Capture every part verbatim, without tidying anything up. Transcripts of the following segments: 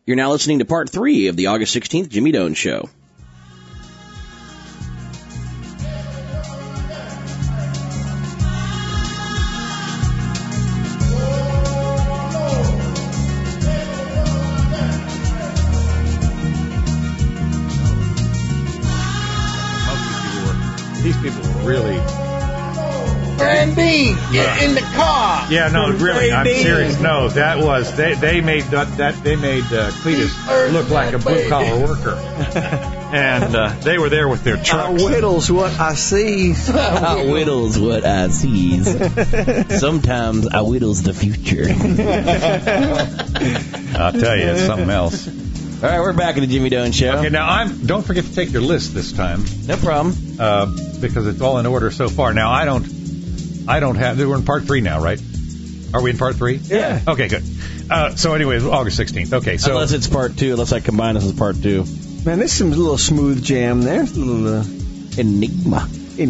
You're now listening to part three of the August sixteenth Jimmy Doan Show. These people were really... Brandine, get Uh, in the car. Yeah, no, really, I'm Brandine. serious. No, that was they. They made that. that they made uh, Cletus look like a blue collar worker, and uh, they were there with their I trucks. whittles what I see. I whittles what I sees. Sometimes I whittles the future. I'll tell you, it's something else. All right, we're back in the Jimmy Doan Show. Okay, now I'm. Don't forget to take your list this time. No problem. Uh, because it's all in order so far. Now I don't. I don't have. We're in part three now, right? Are we in part three? Yeah. Okay, good. Uh, so, anyways, August sixteenth. Okay, so Unless it's part two, unless I combine this as part two. Man, there's some little smooth jam there. A little uh, Enigma.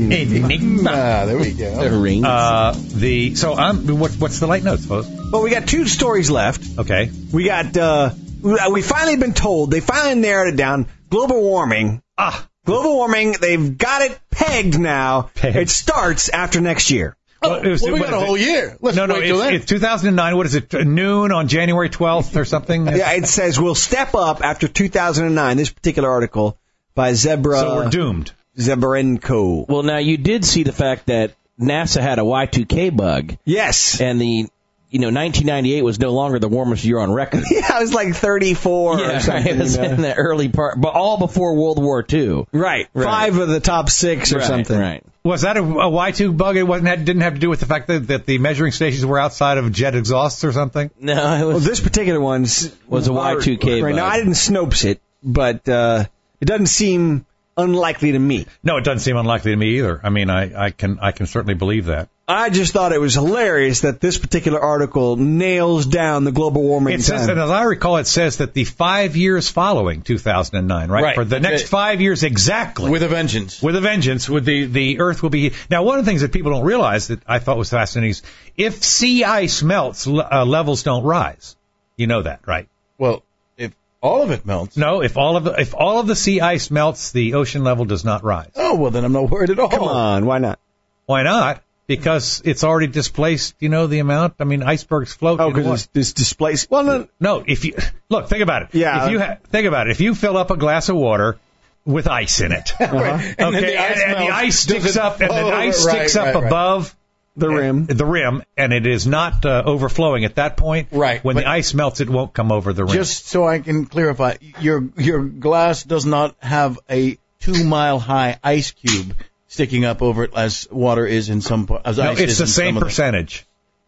Enigma. Ah, there we go. The rings. Uh, the so I'm. What, what's the light notes, folks? Well, we got two stories left. Okay. We got, uh, we finally been told, they finally narrowed it down. Global warming. Ah. Global warming, they've got it pegged now. Pegged. It starts after next year. Oh, Well, it was- well, we what got a is it? whole year. Let's No, no, wait till it's, then. it's two thousand nine. What is it? Noon on January twelfth or something? Yeah, it says we'll step up after two thousand nine. This particular article by Zebra. So we're doomed. Zeberenko. Well, now, you did see the fact that NASA had a Y two K bug, Yes. and the, you know, nineteen ninety-eight was no longer the warmest year on record. Yeah, it was like thirty-four Yeah, or something. it was you know. in the early part, but all before World War Two. Right. Right. Five of the top six or Right, something. Right. Was that a, a Y two bug? It wasn't. Had, didn't have to do with the fact that, that the measuring stations were outside of jet exhausts or something. No, it Well, was. this particular one Was a Y two K Right bug. now, I didn't Snopes it, but uh, it doesn't seem unlikely to me. No, it doesn't seem unlikely to me either. I mean, I, I can I can certainly believe that. I just thought it was hilarious that this particular article nails down the global warming It says, time. and as I recall, it says that the five years following two thousand nine, right? Right. For the next Okay. five years exactly. With a vengeance. With a vengeance, with the, the Earth will be... Now, one of the things that people don't realize that I thought was fascinating is if sea ice melts, l- uh, levels don't rise. You know that, right? Well, if all of it melts. No, if all of the, if all of the sea ice melts, the ocean level does not rise. Oh, well, then I'm not worried at all. Come on, why not? Why not? Because it's already displaced, you know, the amount. I mean, icebergs float. Oh, in water. because it's, it's displaced. Well, no, No, if you look, think about it. Yeah. If you ha- think about it, if you fill up a glass of water with ice in it, uh-huh. okay, And then the and, ice and the melts. ice Does sticks it up, and the fall ice over? sticks Right, up right, right. above the rim. the rim, and it is not uh, overflowing at that point. Right, When but- the ice melts, it won't come over the rim. Just so I can clarify, your your glass does not have a two mile high ice cube sticking up over it as water is in some part. As no, ice it's is the in same some of percentage.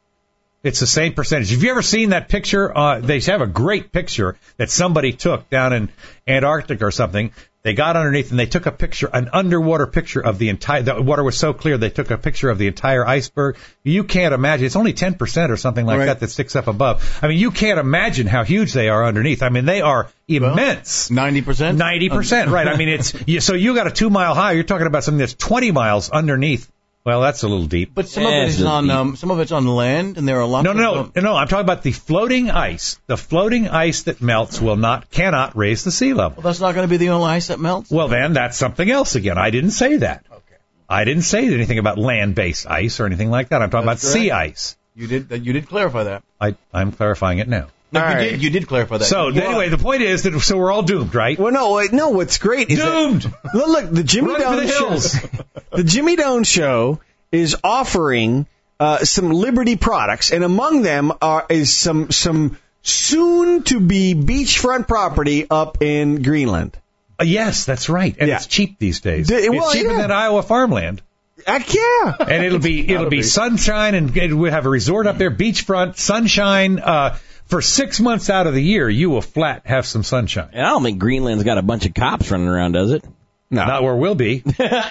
It's the same percentage. Have you ever seen that picture? Uh, they have a great picture that somebody took down in Antarctica or something. They got underneath and they took a picture, an underwater picture of the entire, the water was so clear they took a picture of the entire iceberg. You can't imagine, it's only ten percent or something like Right. that that sticks up above. I mean, you can't imagine how huge they are underneath. I mean, they are immense. ninety percent? ninety percent, right. I mean, it's, you, so you got a two mile high, you're talking about something that's twenty miles underneath. Well, that's a little deep. But some of Yeah, it it's is a on deep- um, some of it's on land, and there are lots. No, of no, um, no, no. I'm talking about the floating ice. The floating ice that melts will not, cannot raise the sea level. Well, that's not going to be the only ice that melts. Well, then that's something else again. I didn't say that. Okay. I didn't say anything about land-based ice or anything like that. I'm talking That's about sea correct. ice. You did you did clarify that. I, I'm clarifying it now. No, All you right. did you did clarify that. So You- anyway, the point is that so we're all doomed, right? Well, no, wait, no. What's great is that- Doomed. look, look, the Jimmy Run for Doan the hills. show. The Jimmy Doan Show is offering uh, some Liberty products, and among them are is some some soon to be beachfront property up in Greenland. Uh, yes, that's right. And Yeah. it's cheap these days. D- it's well, cheaper yeah. than Iowa farmland. Heck yeah! And it'll be it'll be sunshine, and it will have a resort up there, beachfront, sunshine. Uh, for six months out of the year, you will flat have some sunshine. And I don't think Greenland's got a bunch of cops running around, does it? No. Not where we'll be.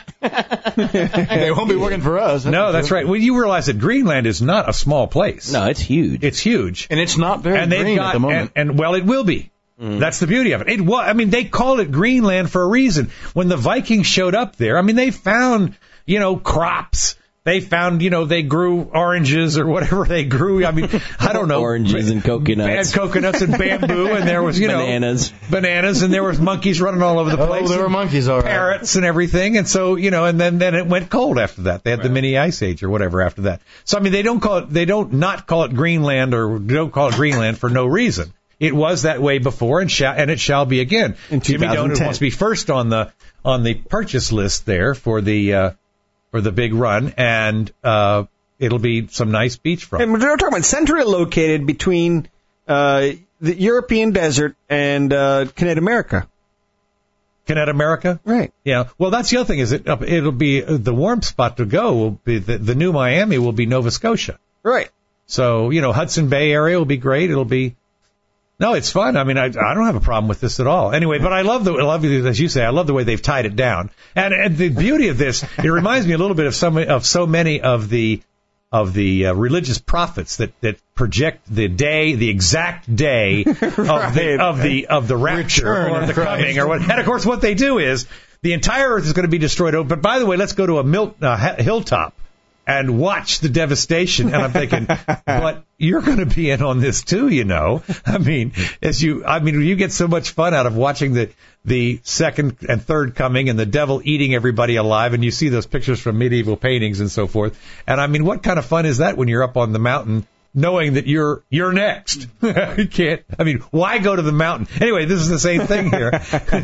they won't be working for us. No, that's right. Well, you realize that Greenland is not a small place. No, it's huge. It's huge. And it's not very And they've green got, at the moment. And, and well, it will be. That's the beauty of it. It was, I mean, they called it Greenland for a reason. When the Vikings showed up there, I mean, they found, you know, crops they found, you know, they grew oranges or whatever they grew. I mean, I don't know. Oranges and coconuts. And coconuts and bamboo, and there was, you know. Bananas. Bananas, and there was monkeys running all over the place. Oh, there were monkeys, all right. Parrots and everything. And so, you know, and then, then it went cold after that. They had right. the mini ice age or whatever after that. So, I mean, they don't call it, they don't not call it Greenland or don't call it Greenland for no reason. It was that way before, and shall, and it shall be again. In Jimmy Donut wants to be first on the on the purchase list there for the uh, for the big run, and uh, it'll be some nice beachfront. And we're talking about centrally located between uh, the European desert and uh, Connecticut America. Connecticut America, right? Yeah. Well, that's the other thing is it it'll be uh, the warm spot to go will be the, the new Miami will be Nova Scotia, right? So you know Hudson Bay area will be great. It'll be. No, it's fun. I mean, I, I don't have a problem with this at all. Anyway, but I love the, I love, as you say, I love the way they've tied it down. And, and the beauty of this, it reminds me a little bit of some, of so many of the, of the uh, religious prophets that, that project the day, the exact day of right. the, of the, of the rapture Return or the Christ. coming or what. And of course, what they do is the entire earth is going to be destroyed. Oh, but by the way, let's go to a mil, uh, hilltop and watch the devastation. And I'm thinking, but you're going to be in on this too, you know. I mean, as you, I mean, you get so much fun out of watching the the second and third coming and the devil eating everybody alive, and you see those pictures from medieval paintings and so forth. And I mean, what kind of fun is that when you're up on the mountain, knowing that you're you're next? You can't. I mean, why go to the mountain anyway? This is the same thing here.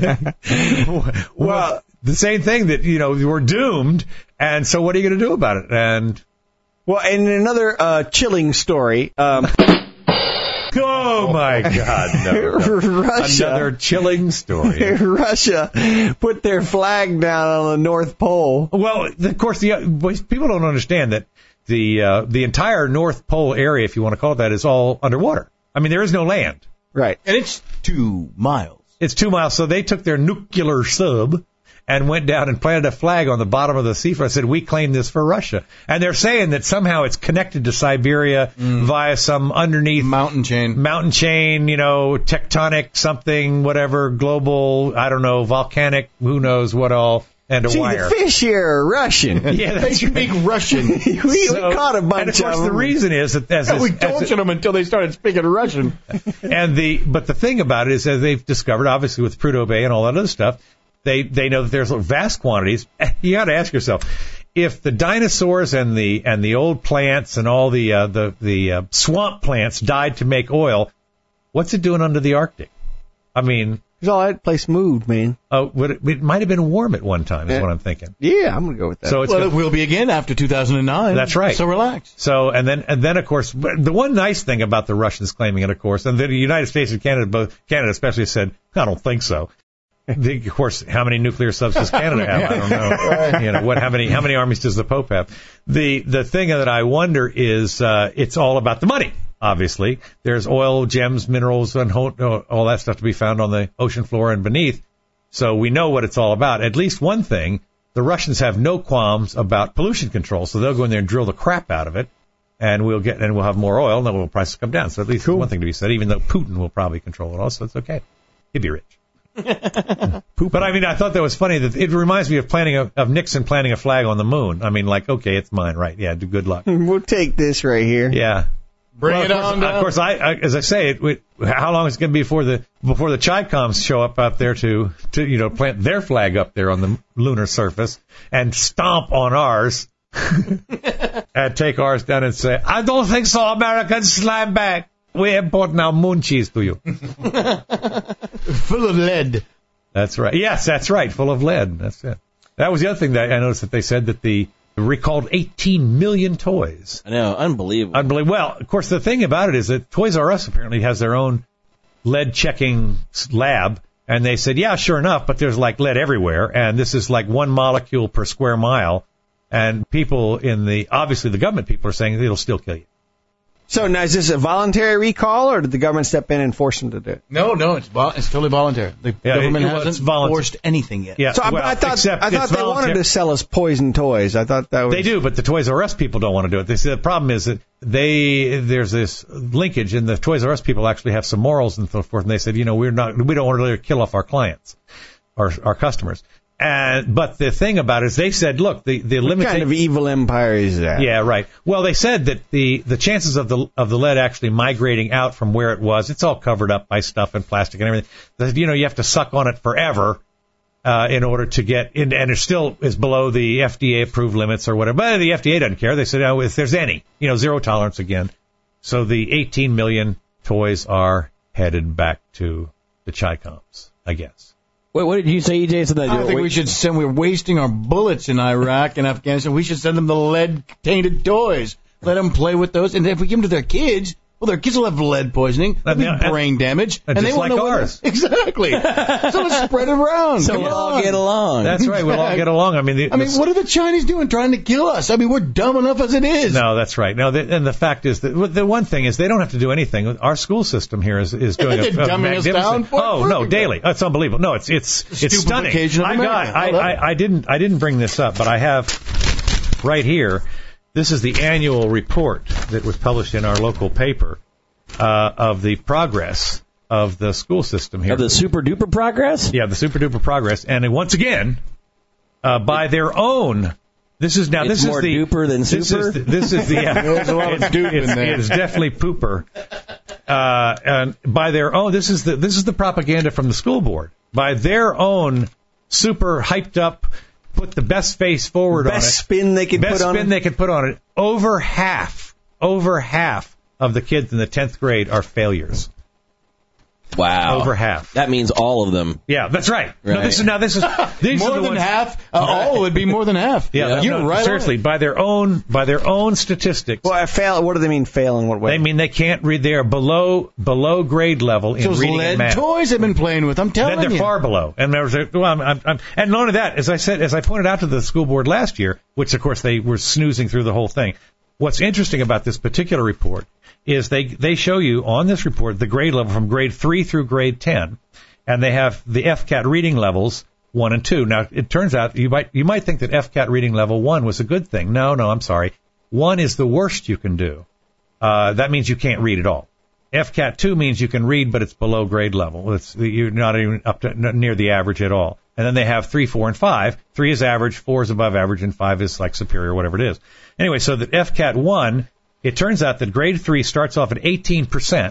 Well, the same thing that you know we're doomed. And so what are you going to do about it? And well, and another uh, chilling story. Um, oh, my God. No, no. Russia. Another chilling story. Russia put their flag down on the North Pole. Well, of course, the people don't understand that the uh, the entire North Pole area, if you want to call it that, is all underwater. I mean, there is no land. Right. And it's two miles. It's two miles. So they took their nuclear sub and went down and planted a flag on the bottom of the seafront and said, we claim this for Russia. And they're saying that somehow it's connected to Siberia mm. via some underneath mountain chain, mountain chain, you know, tectonic something, whatever, global, I don't know, volcanic, who knows what all, and a Gee, wire. The fish here are Russian. Yeah, that's they speak Russian. we, so, we caught a bunch and of course, of the them. reason is that as we this, as tortured it, them until they started speaking Russian. and the but the thing about it is, as they've discovered, obviously with Prudhoe Bay and all that other stuff, they they know that there's vast quantities. You got to ask yourself, if the dinosaurs and the and the old plants and all the uh, the the uh, swamp plants died to make oil, what's it doing under the Arctic? I mean, because all that place moved, man. Oh, uh, it, it might have been warm at one time, is yeah. what I'm thinking. Yeah, I'm gonna go with that. So it's well, gonna, it will be again after two thousand nine. That's right. So relax. So and then and then of course the one nice thing about the Russians claiming it, of course, and the United States and Canada, both Canada especially, said, I don't think so. The, of course, how many nuclear subs does Canada have? I don't know. Right. You know what? How many how many armies does the Pope have? The the thing that I wonder is uh, it's all about the money. Obviously, there's oil, gems, minerals, and ho- all that stuff to be found on the ocean floor and beneath. So we know what it's all about. At least one thing: the Russians have no qualms about pollution control, so they'll go in there and drill the crap out of it, and we'll get and we'll have more oil, and then oil prices come down. So at least cool. one thing to be said. Even though Putin will probably control it all, so it's okay. He'd be rich. But I mean, I thought that was funny. That it reminds me of planting a, of Nixon planting a flag on the moon. I mean, like, okay, it's mine, right? Yeah, do good luck. We'll take this right here. Yeah, bring well, it of course, on down. Of course, I, I as I say, it, it, how long is it going to be before the before the Chi-Coms show up out there to to you know plant their flag up there on the lunar surface and stomp on ours and take ours down and say, I don't think so, Americans, slime back. We import now moon cheese to you. Full of lead. That's right. Yes, that's right. Full of lead. That's it. That was the other thing that I noticed that they said that the recalled eighteen million toys. I know. Unbelievable. Unbelievable. Well, of course, the thing about it is that Toys R Us apparently has their own lead checking lab. And they said, yeah, sure enough, but there's like lead everywhere. And this is like one molecule per square mile. And people in the, obviously the government people are saying it'll still kill you. So now, is this a voluntary recall, or did the government step in and force them to do it? No, no, it's vol- it's totally voluntary. The Yeah, government it- well, it's hasn't volunteer. forced anything yet. Yeah. So I, well, I thought except I thought it's they wanted voluntary. to sell us poison toys. I thought that was They do, but the Toys R Us people don't want to do it. They say the problem is that they there's this linkage, and the Toys R Us people actually have some morals and so forth. And they said, you know, we're not, we don't want to kill off our clients, our our customers. And but the thing about it is they said, look, the the What limited kind of evil empire is that? Yeah, right. Well, they said that the, the chances of the of the lead actually migrating out from where it was, it's all covered up by stuff and plastic and everything. That, you know, you have to suck on it forever uh, in order to get in, and it still is below the F D A approved limits or whatever. But the F D A doesn't care. They said, oh, if there's any, you know, zero tolerance again. So the eighteen million toys are headed back to the Chi-Coms, I guess. Wait, what did you say, E J? So that I think we should send, we're wasting our bullets in Iraq and Afghanistan. We should send them the lead-tainted toys. Let them play with those. And if we give them to their kids, well, their kids will have lead poisoning, they'll Uh, be brain damage. uh, And they just won't like know what- ours. Exactly. So let's spread it around. So Come we'll all on. get along. That's right. We'll all get along. I mean, the, I mean, the- what are the Chinese doing trying to kill us? I mean, we're dumb enough as it is. No, that's right. No, the, and the fact is that the one thing is they don't have to do anything. Our school system here is, is doing a, They're a dumbing us magnificent. down for it oh no, perfectly. daily. It's unbelievable. No, it's it's it's stunning. Stupefaction of I got. America. I, I love I, it. I didn't I didn't bring this up, but I have right here. This is the annual report that was published in our local paper uh, of the progress of the school system here. Of the super duper progress? Yeah, the super duper progress, and once again, uh, by their own. This is now. It's this more is the duper than this super? Is the, this is the. Yeah, There's a lot of it's, dupe in it's, there. it's definitely pooper. Uh, and by their own, this is the this is the propaganda from the school board. By their own super hyped up, put the best face forward Best on it. spin they could Best put on spin it. they could put on it. Over half, over half of the kids in the tenth grade are failures. Wow. Over half. That means all of them. Yeah, that's right. No, Right. this is now. This is these More are the than ones, half. Uh, all would be more than half. Yeah, You're no, right. on seriously, it. by their own by their own statistics, Well, I fail. What do they mean fail in what way? they mean they can't read. They are below below grade level in Those reading and lead math. toys they've been playing with. I'm telling Then they're you. far below. And there was a, well, I'm, I'm, I'm, and not only that, as I said, as I pointed out to the school board last year, which of course they were snoozing through the whole thing. What's interesting about this particular report is they they show you on this report the grade level from grade three through grade ten, and they have the F CAT reading levels one and two. Now it turns out you might you might think that F CAT reading level one was a good thing. No, no, I'm sorry. One is the worst you can do. Uh, that means you can't read at all. F CAT two means you can read, but it's below grade level. It's, you're not even up to n- near the average at all. And then they have three, four, and five. Three is average, four is above average, and five is like superior, whatever it is. Anyway, so the F CAT one, it turns out that grade three starts off at eighteen percent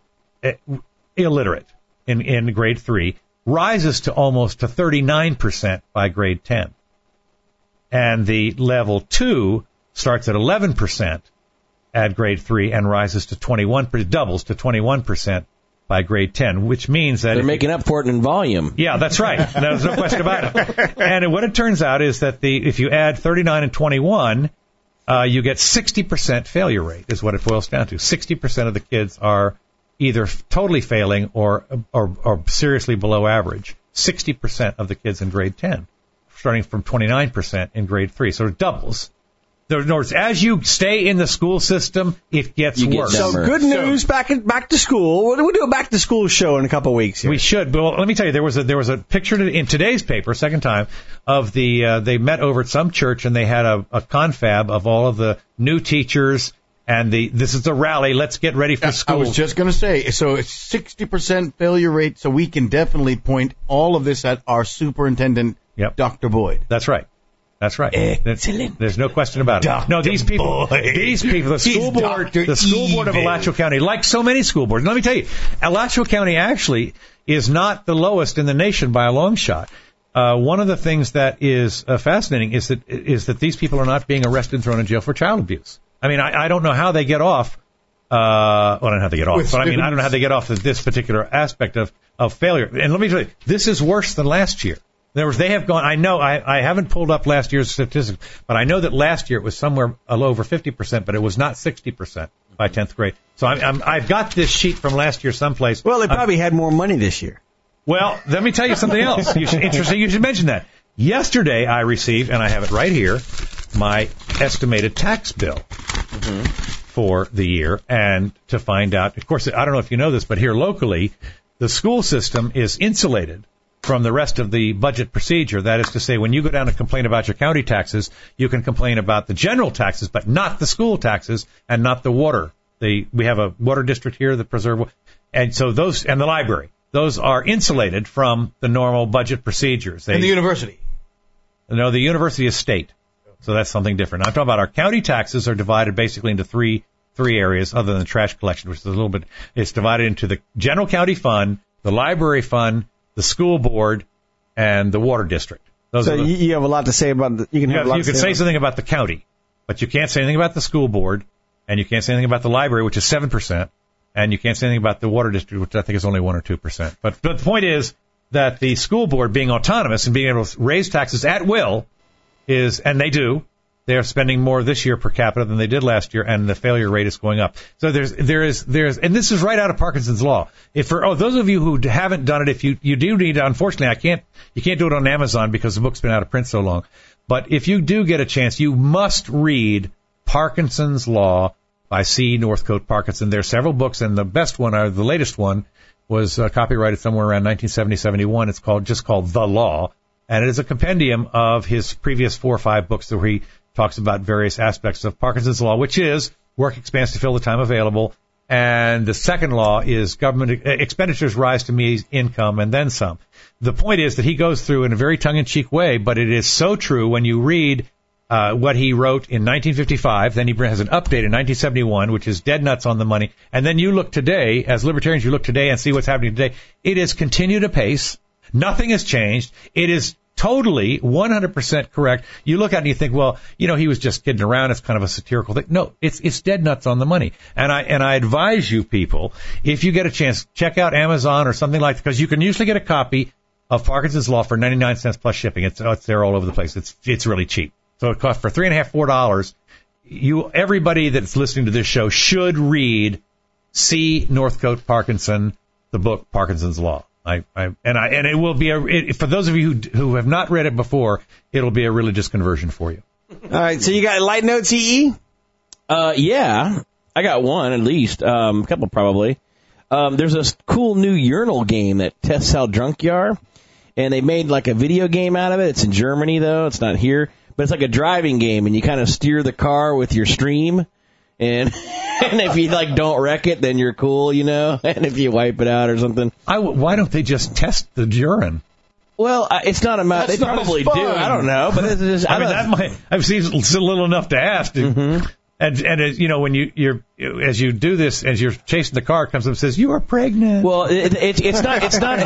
illiterate in, in grade three, rises to almost to thirty-nine percent by grade ten. And the level two starts at eleven percent at grade three and rises to twenty-one, doubles to twenty-one percent by grade ten, which means that They're if- making up for it in volume. yeah, that's right. There's no question about it. And what it turns out is that the if you add thirty-nine and twenty-one, uh, you get sixty percent failure rate is what it boils down to. sixty percent of the kids are either totally failing or or, or seriously below average. sixty percent of the kids in grade ten, starting from twenty-nine percent in grade three. So it doubles. In other words, as you stay in the school system, it gets You get worse. dumber. So good news. Back in, back to school. We'll, we'll do a back to school show in a couple of weeks here. We should, but well, let me tell you, there was a there was a picture in today's paper, second time, of the uh, they met over at some church and they had a, a confab of all of the new teachers and the this is a rally. Let's get ready for I school. was just going to say, so it's sixty percent failure rate, so we can definitely point all of this at our superintendent, Yep. Doctor Boyd. That's right. That's right. Excellent. There's no question about it. Doctor No, these people, Boyd. these people, the He's school board, Doctor the school board of Evil. Alachua County, like so many school boards. Let me tell you, Alachua County actually is not the lowest in the nation by a long shot. Uh, one of the things that is uh, fascinating is that is that these people are not being arrested and thrown in jail for child abuse. I mean, I, I don't know how they get off. Uh, well, I don't know how they get off, With but I mean, I don't know how students. they get off of this particular aspect of, of failure. And let me tell you, this is worse than last year. In other words, they have gone, I know, I, I haven't pulled up last year's statistics, but I know that last year it was somewhere a little over fifty percent, but it was not sixty percent by tenth grade. So I'm, I'm, I've got this sheet from last year someplace. well, they probably had more money this year. Well, let me tell you something else. You should, interesting, you should mention that. Yesterday I received, and I have it right here, my estimated tax bill for the year. And to find out, of course, I don't know if you know this, but here locally, the school system is insulated from the rest of the budget procedure. That is to say, when you go down and complain about your county taxes, you can complain about the general taxes, but not the school taxes and not the water. The, we have a water district here that preserve, and so those, and the library. Those are insulated from the normal budget procedures. They, And the university. No, the university is state. So that's something different. I'm talking about our county taxes are divided basically into three three areas other than the trash collection, which is a little bit, it's divided into the general county fund, the library fund, the school board, and the water district. Those so are the, you have a lot to say about the, you can you, have have, a lot you to can say, say about something about the county, but you can't say anything about the school board, and you can't say anything about the library, which is seven percent, and you can't say anything about the water district, which I think is only one or two percent. But, but the point is that the school board, being autonomous and being able to raise taxes at will, is, and they do, they are spending more this year per capita than they did last year, and the failure rate is going up. So there's, there is, there's, and this is right out of Parkinson's law. If for, oh, those of you who haven't done it, if you, you do need, unfortunately, I can't, you can't do it on Amazon because the book's been out of print so long. But if you do get a chance, you must read Parkinson's Law by C. Northcote Parkinson. There are several books, and the best one, or the latest one, was uh, copyrighted somewhere around nineteen seventy seventy-one. It's called, just called The Law. And it is a compendium of his previous four or five books where he talks about various aspects of Parkinson's law, which is work expands to fill the time available. And the second law is government expenditures rise to meet income and then some. The point is that he goes through in a very tongue-in-cheek way, but it is so true when you read uh, what he wrote in nineteen fifty-five. Then he has an update in nineteen seventy-one, which is dead nuts on the money. And then you look today, as libertarians, you look today and see what's happening today. It is continued apace. Nothing has changed. It is totally one hundred percent correct. You look at it and you think, well, you know, he was just kidding around. It's kind of a satirical thing. No, it's it's dead nuts on the money. And I and I advise you people, if you get a chance, check out Amazon or something like that, because you can usually get a copy of Parkinson's Law for ninety-nine cents plus shipping. It's it's there all over the place. It's it's really cheap. So it costs for three and a half, four dollars. You everybody that's listening to this show should read C. Northcote Parkinson, the book Parkinson's Law. I, I, and I, and it will be a, it, for those of you who, who have not read it before, it'll be a religious conversion for you. All right, so you got light notes, E E? Uh, yeah, I got one at least, um, a couple probably. Um, there's a cool new urinal game that tests how drunk you are, and they made like a video game out of it. It's in Germany though, it's not here, but it's like a driving game, and you kind of steer the car with your stream. And and if you like don't wreck it, then you're cool, you know. And if you wipe it out or something, I, why don't they just test the urine? Well, uh, it's not a matter. They probably do. I don't know, but it's just, I, I mean, that might. I've seen it's a little enough to ask. Mm-hmm. And and as, you know, when you you're as you do this, as you're chasing the car, it comes up and says you are pregnant. Well, it, it, it's not. It's not.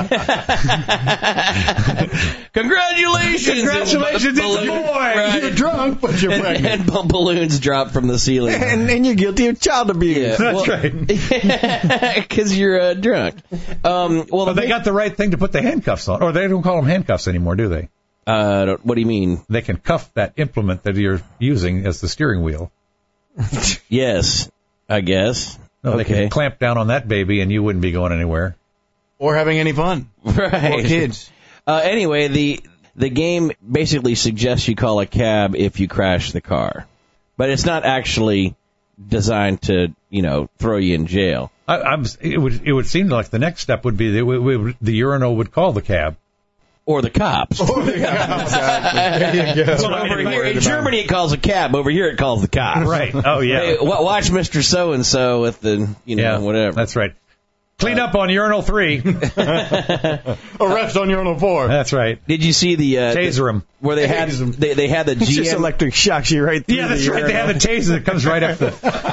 Congratulations! Congratulations, it's a boy. Right. You're drunk, but you're and, pregnant. and balloons drop from the ceiling, And, and you're guilty of child abuse. Yeah, That's well, right. Because you're uh, drunk. Um, well, But they got the right thing to put the handcuffs on, or they don't call them handcuffs anymore, do they? Uh, what do you mean? They can cuff that implement that you're using as the steering wheel. Yes, I guess. No, they Okay. can clamp down on that baby, and you wouldn't be going anywhere. Or having any fun. Right. Or kids. Uh, anyway, the the game basically suggests you call a cab if you crash the car, but it's not actually designed to, you know, throw you in jail. I, I'm, it would it would seem like the next step would be the, we, we, the urinal would call the cab. Or the cops. Or the cops. There you go. Well, over here in Germany, it calls a cab. Over here, it calls the cops. Right. Oh, yeah. Hey, w- watch Mister So-and-so with the, you know, Yeah, whatever. That's right. Clean up on urinal three. Arrest on urinal four. That's right. Did you see the... Uh, Taser him. Where they had, they, they had the It's just G M... electric shocks you right through Yeah, that's the right. They have a taser that comes right up the...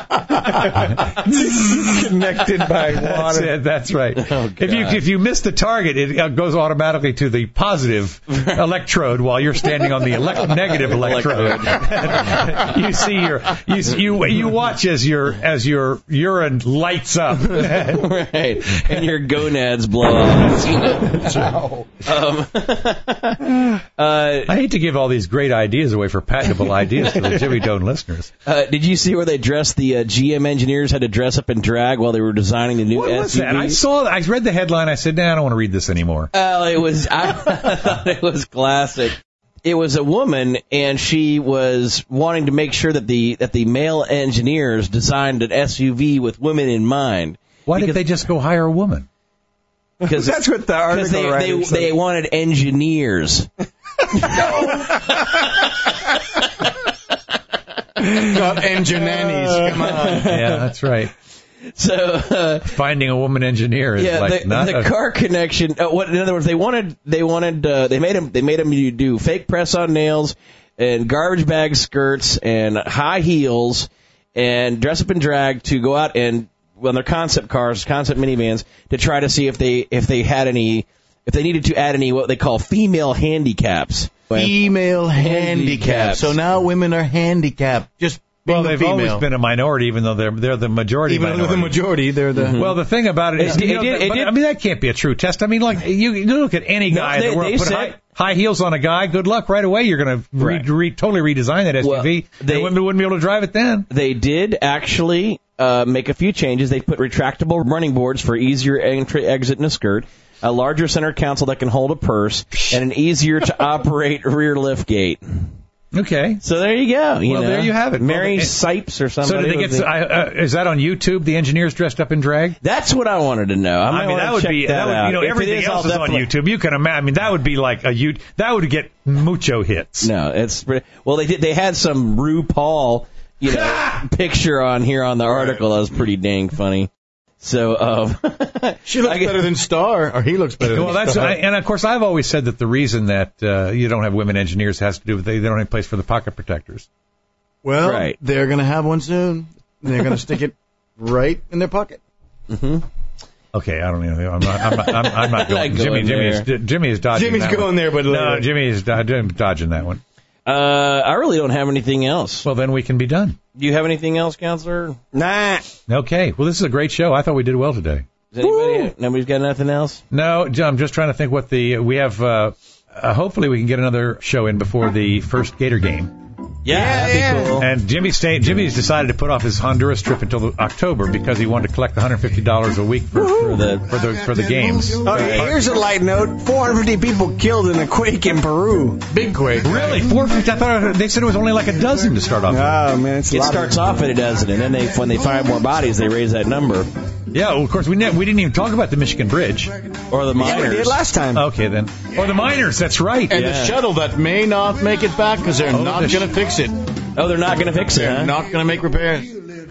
connected by That's water. it. That's right. Oh, if you if you miss the target, it uh, goes automatically to the positive electrode while you're standing on the elect- negative electrode. You see your you you you watch as your as your urine lights up. Right. And your gonads blow off. um, uh, I hate to give all these great ideas away for patentable ideas for the Jimmy Doan listeners. uh, did you see where they dressed the uh, G M engineers had to dress up in drag while they were designing the new What was S U V? that? I saw. I read the headline. I said, "Nah, I don't want to read this anymore." Oh, it was. I thought it was classic. It was a woman, and she was wanting to make sure that the that the male engineers designed an S U V with women in mind. Why did they just go hire a woman? Because That's what the article they, writer they, said. they wanted engineers. Not engine nannies. Come on. Yeah, that's right. So uh, finding a woman engineer is yeah, like the, not the a, car connection. Uh, what, in other words, they wanted they wanted uh, they made them they made them do fake press on nails and garbage bag skirts and high heels and dress up in drag to go out and well, their concept cars, concept minivans, to try to see if they if they had any if they needed to add any what they call female handicaps. Female handicap. Handicaps. So now women are handicapped. Just being well, a they've female. always been a minority, even though they're they're the majority. Even though minority. they're the majority, they're the. Well, the thing about it is, It- you it know, did- it but, did- I mean, that can't be a true test. I mean, like you, you look at any No, guy they- that will they put said- high, high heels on a guy. Good luck, right away. You're going to re, Right. re, totally redesign that S U V. Well, they- and women wouldn't be able to drive it then. They did actually uh, make a few changes. They put retractable running boards for easier entry, exit in a skirt, a larger center console that can hold a purse, and an easier to operate rear lift gate. Okay. So there you go. You Well, know. there you have it. Mary Well, it- Sipes or So somebody. did they was get? the- I, uh, is that on YouTube? The engineers dressed up in drag. That's what I wanted to know. I, I might mean, wanna that would check be that that would, out. you know If it everything is, else I'll is on definitely- YouTube. You can imagine. I mean, that would be like a you. That would get mucho hits. No, it's pretty- well. They did. They had some RuPaul, you know, picture on here on the article that was pretty dang funny. So, um, She looks I get- better than Star, or he looks better Well, than that's Star. I, and of course I've always said that the reason that uh, you don't have women engineers has to do with they, they don't have a place for the pocket protectors. Well, Right. they're going to have one soon. They're going to stick it right in their pocket. Okay, I don't know. I'm not. I'm not. I'm, I'm not going. Not Jimmy, going Jimmy is there. Jimmy is dodging. Jimmy's that going one. there, but no, later. Jimmy is do- dodging that one. uh, I really don't have anything else. Well, then we can be done. Do you have anything else, Counselor? Nah. Okay. Well, this is a great show. I thought we did well today. Does anybody? Nobody's got nothing else. No, I'm just trying to think what the we have. Uh, uh, hopefully, we can get another show in before the first Gator game. Yeah, that'd be yeah. cool. And Jimmy stayed, Jimmy's decided to put off his Honduras trip until October because he wanted to collect one hundred fifty dollars a week for, For the for the for the games. Uh, here's a light note: four hundred fifty people killed in a quake in Peru. Big quake. Really, four fifty? I thought they said it was only like a dozen to start off. with. Oh man, it's a It lot starts off at a dozen, and then they, when they find more bodies, they raise that number. Yeah, well, of course we ne- we didn't even talk about the Michigan Bridge. Or the Yeah, we miners. did last time. Okay, then. Or the miners. That's right. And Yeah. the shuttle that may not make it back because they're Oh, not the sh- going to fix it. Oh, they're not going to fix it, They're huh? not going to make repairs.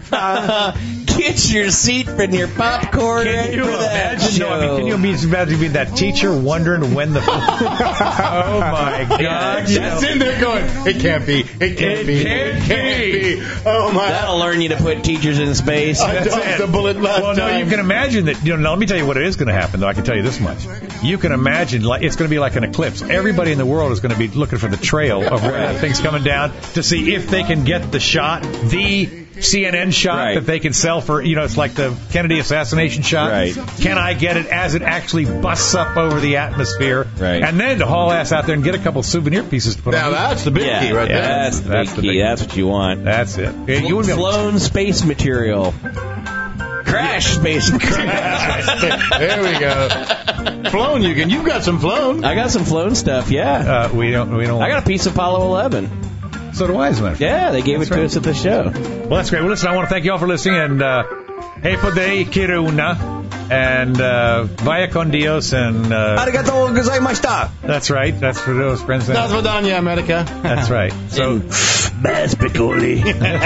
Get your seat and your popcorn Can ready you for that imagine? No, I mean, can you imagine being that teacher wondering when the? Oh my God! you know. Just in there going, it can't be, it can't It be, can't it can't be. Oh my! That'll learn you to put teachers in space. I That's dodged it. the bullet last Well, no, time. you can imagine that. You know, now let me tell you what it is going to happen. Though I can tell you this much: you can imagine like it's going to be like an eclipse. Everybody in the world is going to be looking for the trail of where that thing's coming down to see if they can get the shot, the C N N shot Right. that they can sell for. You know, it's like the Kennedy assassination shot. Right. Can I get it as it actually busts up over the atmosphere? Right. And then to haul ass out there and get a couple souvenir pieces to put Now on. that's the big yeah, key right yeah, there. that's the That's big the key. big- That's what you want. That's it. Yeah, you wouldn't be able- Flown space material. Crash space material. There we go. Flown, you can. You've got some flown. I got some flown stuff, yeah. Uh, we don't. We don't. I got a piece of Apollo eleven. So do I, as a matter of fact. Yeah, they gave That's it to right. us at the show. Well, that's great. Well, listen, I want to thank you all for listening, and uh, hey, podei kiruna, and uh, vaya con Dios, and uh, Arigatou gozaimashita. that's right. That's for those friends. That, That's Vidania, America. that's right. So, Bass Piccoli.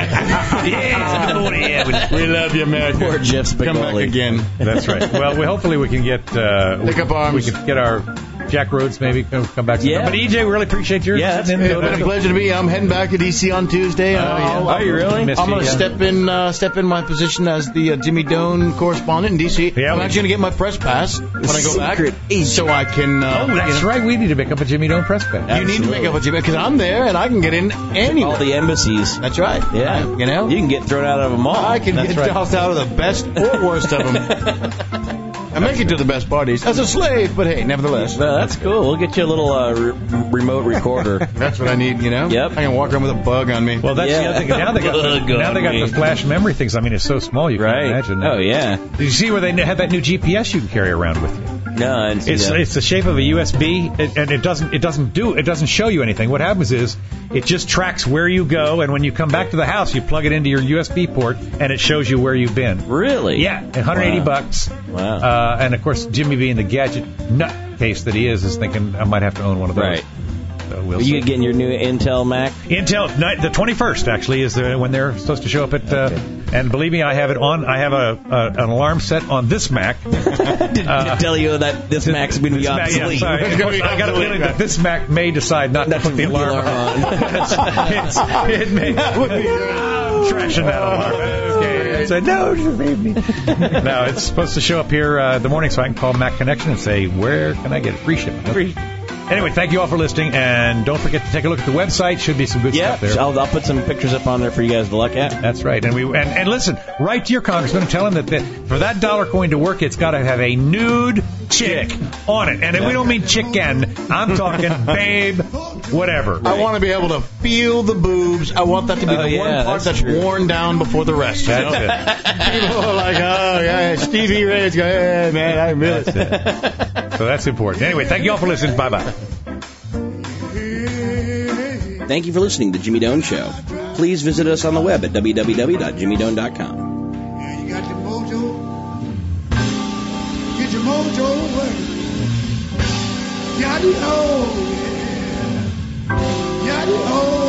We love you, America. Poor Jeff Spicoli. Come back again. that's right. Well, we hopefully we can get uh, Pick up arms. we can get our Jack Rhodes maybe come, come back. Yeah. But E J, we really appreciate your Yeah, sitting in. It's been a pleasure to be. I'm heading back to D C on Tuesday. and Oh, yeah. I'll- Are you really? Missed I'm you, going to yeah. step in, uh, step in my position as the uh, Jimmy Doan correspondent in D C. Yeah, I'm we- actually going to get my press pass when I go back, Secret agent. so I can. Uh, Oh, that's you know, right. We need to pick up a Jimmy Doan press pass. You need to make up a Jimmy because I'm there and I can get in anywhere. All the embassies. That's right. Yeah. You know, You can get thrown out of them all. I can That's get right. tossed out of the best or worst of them. I make it to the best parties as a slave, but hey, nevertheless, Well, that's cool. We'll get you a little uh, re- remote recorder. that's what I need. You know. Yep. I can walk around with a bug on me. Well, that's Yeah. the other thing. Now they got the, Bug now they on got me. the flash memory things. I mean, it's so small you Right. can't imagine that. Oh, yeah. Did you see where they have that new G P S you can carry around with you? No, I didn't see It's that. it's the shape of a U S B, it, and it doesn't it doesn't do it doesn't show you anything. What happens is it just tracks where you go, and when you come back to the house, you plug it into your U S B port, and it shows you where you've been. Really? Yeah, one hundred eighty Wow. bucks. Wow. Uh, and of course, Jimmy being the gadget nutcase that he is, is thinking I might have to own one of those. Right. So we'll Are you see. getting your new Intel Mac? Intel, night- the twenty-first actually is the, when they're supposed to show up at. Uh, and believe me, I have it on. I have a, a an alarm set on this Mac. Did, did it tell you that this Mac's going to be This Mac- yeah, obsolete? sorry. I got a feeling that this Mac may decide not to put the alarm on. It's- it may. I'm trashing that alarm. Okay. I said, no, just leave me. No, it's supposed to show up here uh, the morning so I can call Mac Connection and say, where can I get it? Free shipping. Free. Anyway, thank you all for listening, and don't forget to take a look at the website. Should be some good Yeah, stuff there. I'll, I'll put some pictures up on there for you guys to look at. That's right. And we and, and listen, write to your congressman and tell him that the, for that dollar coin to work, it's got to have a nude chick on it. And we don't mean chicken. I'm talking babe, whatever. I want to be able to feel the boobs. I want that to be Oh, the yeah, one part that's that's true. worn down before the rest. You know? That's it. People are like, oh, yeah, Stevie Ray's going, hey, man, I really. That's it. So that's important. Anyway, thank you all for listening. Bye-bye. Thank you for listening to Jimmy Done Show. Please visit us on the web at w w w dot jimmy done dot com. Yeah, you got your mojo. Get your mojo working. Yaddy ho, yeah. Yaddy ho.